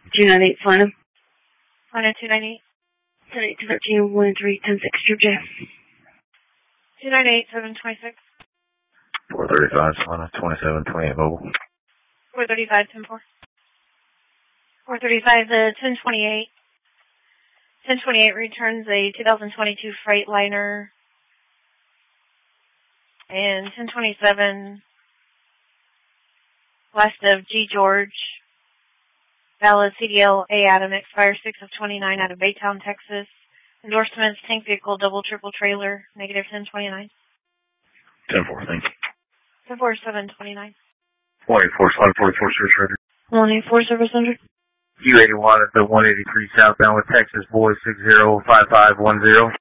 298 Farnham. Farnham 298. 13, 1 3, 10 6, Trip J. 298, 726. 435, Solana, 27, 28 mobile. 435, 10 4. 435, the 1028. 1028 returns a 2022 Freightliner. And 1027, west of G. George. Valid CDL A Adam, expires 6/29 out of Baytown, Texas. Endorsements, tank vehicle, double, triple trailer, negative 1029. 10-4, thank you. 10-4, 729. 184, Solana, 44, Search Rider. 184, Service 100. Q81 at the 183 southbound with Texas Boys 605510.